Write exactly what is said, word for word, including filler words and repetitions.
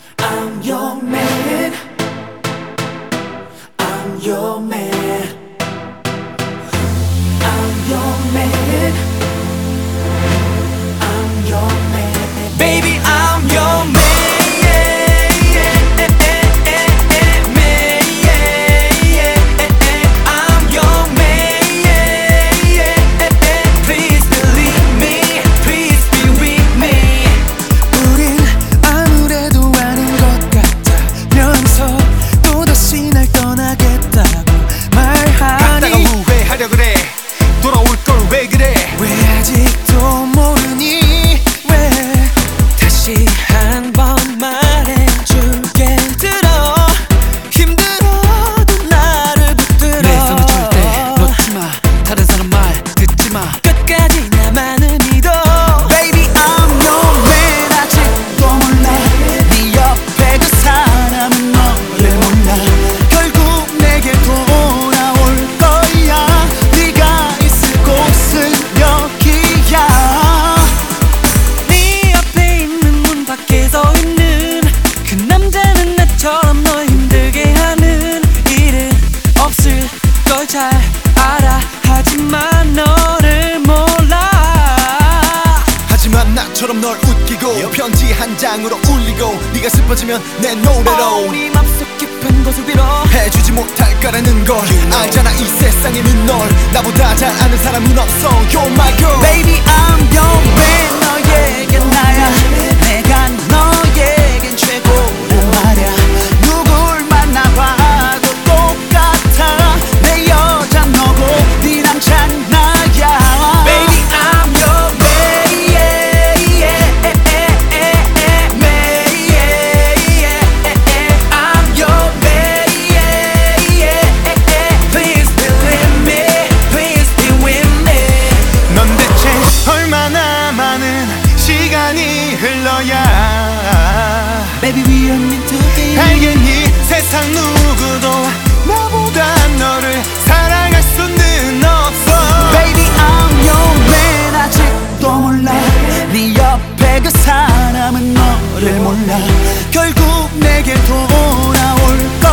I'm your man. I'm your man. I'm your man. I'm your man. Baby, I'm your man. 잘 알아 하지만 너를 몰라. 하지만 나처럼 널 웃기고 편지 한 장으로 울리고 네가 슬퍼지면 내 노래로 네 맘속 깊은 곳을 빌어 해주지 못할 거라는 걸 you know. 알잖아 이 세상에는 널 나보다 잘 아는 사람은 없어. You're my girl. Baby I'm your man. 너에겐 나야 내가 너에겐 최고란 말야. 누굴 만나봐도 똑같아. 내 여자 너고 네 남잔 나야. Baby I'm your man. Yeah, yeah, man. Yeah, I'm your man. Yeah, please believe me. Please be with me. 넌 대체 얼마나 많은 시간이 흘러야 Baby we are meant to be. 알겠니 세상 누구도 나보다 너를 사랑할 수는 없어. Baby I'm your man. 아직도 몰라 네 옆에 그 사람은 너를 몰라. 결국 내게 돌아올 거야.